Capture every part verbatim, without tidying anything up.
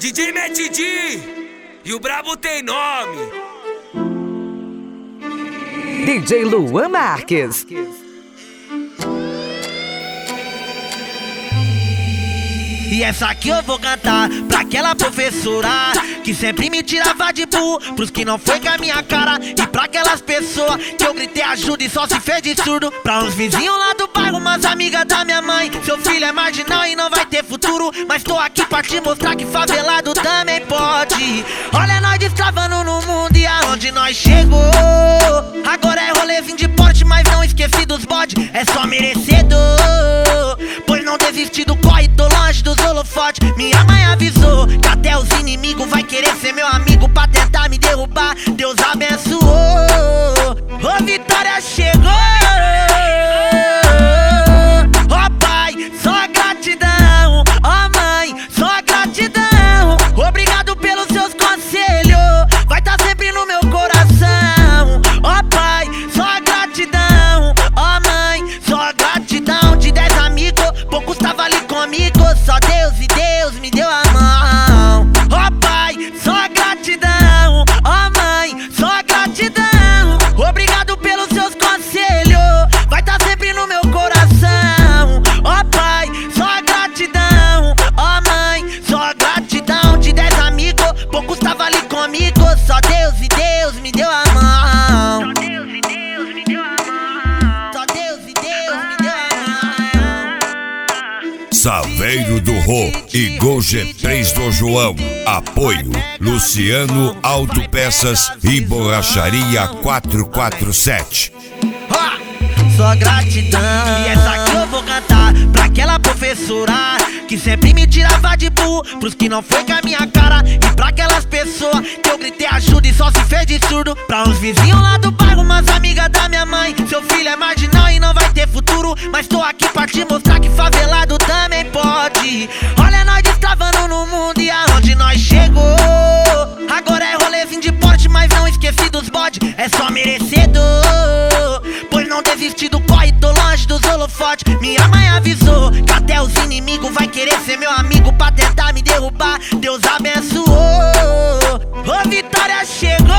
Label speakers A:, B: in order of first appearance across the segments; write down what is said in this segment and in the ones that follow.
A: D J Matt D e o brabo tem nome.
B: D J Luan Marques.
C: E essa aqui eu vou cantar pra aquela professora que sempre me tirava de burro pros que não foi com a minha cara. E pra aquelas pessoas que eu gritei ajuda e só se fez de surdo. Pra uns vizinhos lá do bairro, umas amigas da minha mãe. Seu filho é marginal e não vai ter futuro, mas tô aqui pra te mostrar que favelado também pode. Olha nós destravando no mundo e aonde nós chegou. Agora é rolezinho de porte, mas não esqueci dos bode. É só merecedor, pois não desisti do corre, tô longe dos holofote. Minha mãe avisou que até os inimigos vai querer ser meu amigo pra tentar me derrubar. Deus abençoou, ô vitória chegou. Ó pai, só gratidão. Ó mãe, só gratidão. Obrigado pelos seus conselhos, vai tá sempre no meu coração. Ó pai, só gratidão. Ó mãe, só gratidão. De dez amigos, poucos tava ali comigo. Só Deus e Deus me deu a mão. Ó pai, só gratidão. Ó mãe, só gratidão. Obrigado pelos seus conselhos, vai tá sempre no meu coração. Ó pai, só gratidão. Ó mãe, só gratidão. De dez amigos, poucos tava ali comigo. Só Deus e Deus me deu a mão. Só Deus e Deus me deu a mão. Só Deus e Deus me deu a mão.
D: Saveiro do Rô e Gol G três do João. Apoio Luciano Autopeças e Borracharia quatro quatro sete.
C: Só gratidão. E essa aqui eu vou cantar pra aquela professora que sempre me tirava de burro pros que não foi com a minha cara. E pra aquelas pessoas que eu gritei ajuda e só se fez de surdo. Pra uns vizinhos lá do bairro, umas amigas da minha mãe. Seu filho é marginal e não vai ter futuro, mas tô aqui pra te mostrar que favelado também pode. Olha nós destravando no mundo e aonde nós chegou. Agora é rolezinho de porte, mas não esqueci dos bode. É só merecedor, pois não desisti do corre, tô longe dos holofote. Minha mãe avisou que até os inimigos vai querer ser meu amigo pra tentar me derrubar. Deus abençoou, ô vitória chegou.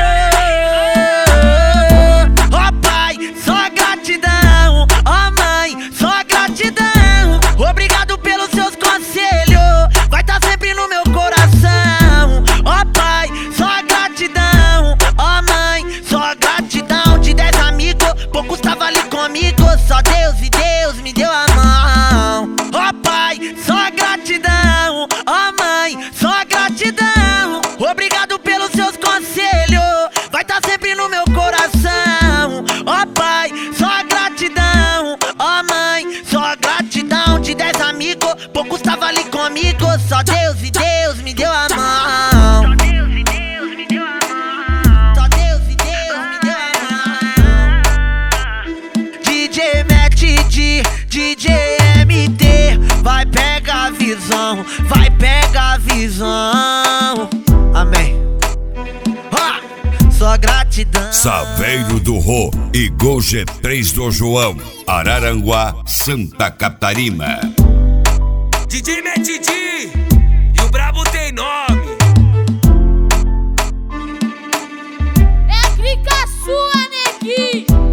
C: Ó pai, só gratidão. Ó mãe, só gratidão. Obrigado pelos seus conselhos, vai tá sempre no meu coração. Ó pai, só gratidão. Ó mãe, só gratidão. De dez amigos, poucos tava ali comigo. Só Deus e Deus me deu a mão. Ó pai, só gratidão. Ó mãe, só gratidão. Obrigado pelos seus conselhos, vai tá sempre no meu coração. Ó pai, só gratidão. Ó mãe, só gratidão. De dez amigos, poucos tava ali comigo. Só Deus e Deus me deu a mão. Só Deus e Deus me deu a mão. Só Deus e Deus me deu a mão. D J Matt D, D J M T, vai pegar a visão, vai pegar a visão. Amém. Oh, só gratidão.
D: Saveiro do Rô e Gol G três do João. Araranguá, Santa Catarina.
A: D J Matt D e o brabo tem nome.
E: É clica sua, neguinho.